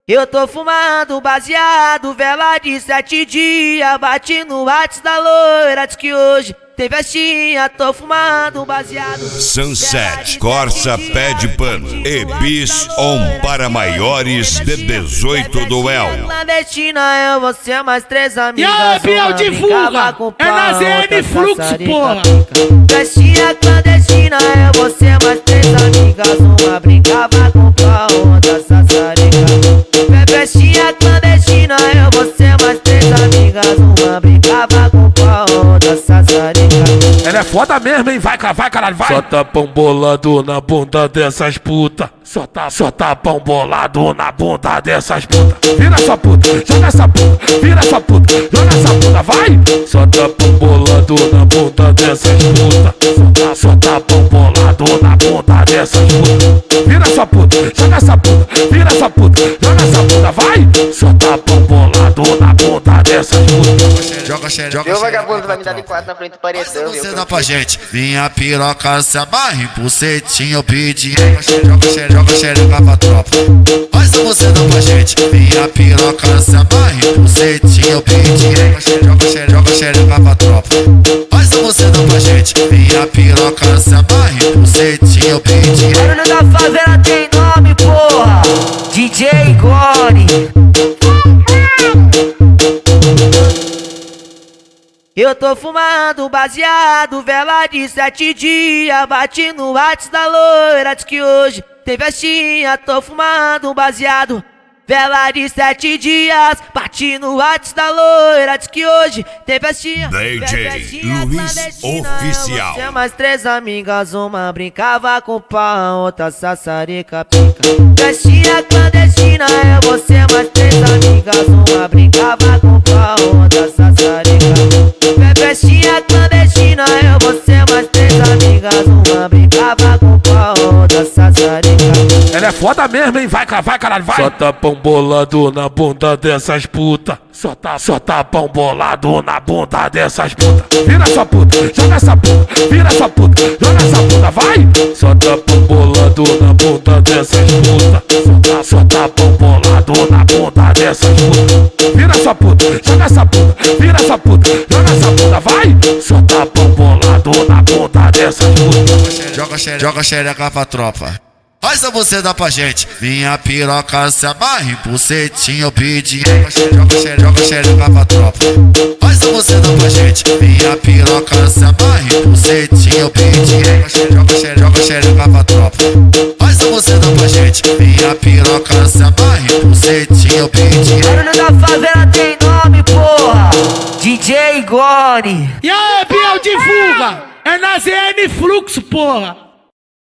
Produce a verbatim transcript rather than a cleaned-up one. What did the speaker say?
Eu tô fumando baseado, vela de sete dias. Bati no WhatsApp da loira, diz que hoje tem festinha. Tô fumando baseado. Sunset, Corsa Pé de Pano e Bis On para maiores de dezoito do El. Clandestina é você mais três amigas. E aí, Biel, divulga! É na Z N Fluxo, porra! Festinha clandestina é você mais três amigas. Uma brincava com pau, outra sassarica. Festinha clandestina é você mais três amigas. Uma brincava com pau, outra sassarica. Ela é foda mesmo, hein? Vai, vai, caralho, vai! Só tapão bolado na bunda dessas puta. Só tá, só tapão bolado na bunda dessas puta. Vira essa puta, joga essa puta. Vira essa puta, joga essa puta, vai! Só tapão bolado na bunda dessas puta. Só tá, só tapão bolado na bunda dessas puta. Vira essa puta, joga essa puta. Vira essa puta, joga essa puta, vai! Só tapão bolado na bunda dessas puta. Joga xereca, joga Meu vagabundo vai me dar de quatro na frente do parecer. Você dá pra gente. Minha piroca se amarra em bucetinha, eu pedi. Joga xereca, joga xereca pra tropa. Faz a você dá pra gente. Minha piroca se amarra em bucetinha, eu pedi. Joga xereca, joga xereca pra tropa. Faz a você dá pra gente. Minha piroca se amarra em bucetinha, eu pedi. Barulho da favela tem nome, porra. D J Gone. Eu tô fumando baseado, vela de sete dias. Bati no WhatsApp da loira, diz que hoje tem festinha. Tô fumando baseado, vela de sete dias. Bati no WhatsApp da loira, diz que hoje tem festinha. D J Luiz Oficial. Você mais três amigas, uma brincava com pau, outra sassarica pica. Festinha clandestina é você mais três amigas, uma brincava com pau, outra sassarica. Festinha clandestina é você mais três amigas, uma brincava com pau, outra sassarica. Ela é foda mesmo, hein? Vai, vai, caralho, vai! Só tapão bolado na bunda dessas puta. Só tá, só tapão bolado na bunda dessas puta. Vira essa puta, joga essa puta. Vira essa puta, joga essa puta, vai! Só tapão bolado na bunda dessas puta. Só tá, só tapão bolado na bunda dessas puta. Vira essa puta, joga essa puta. Vira essa puta, joga essa puta, vai! Só tapão bolado na bunda dessas puta. Joga xereca, joga xereca pra tropa. Faz a você dá pra gente. Minha piroca se amarra em bucetinha, eu pedi. Joga xereca, joga xereca pra tropa. Faz a você dá pra gente. Minha piroca se amarra em bucetinha, eu pedi. Joga xereca, joga xereca pra tropa. Faz a você dá pra gente. Minha piroca se amarra em bucetinha, eu pedi. Barulho da favela tem nome, porra. D J Gone. E aí, Biel, divulga! É na Z N Fluxo, porra!